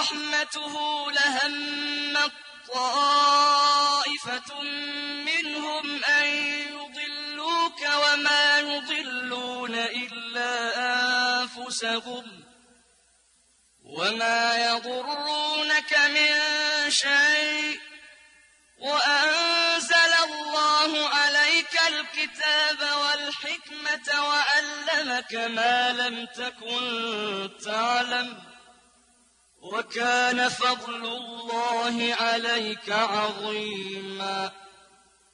رحمته لهمت طائفة منهم أن يضلوك وما يضلون إلا أنفسهم وما يضرونك من شيء وأنزل الله عليك الكتاب والحكمة وعلمك ما لم تكن تعلم وكان فضل الله عليك عظيما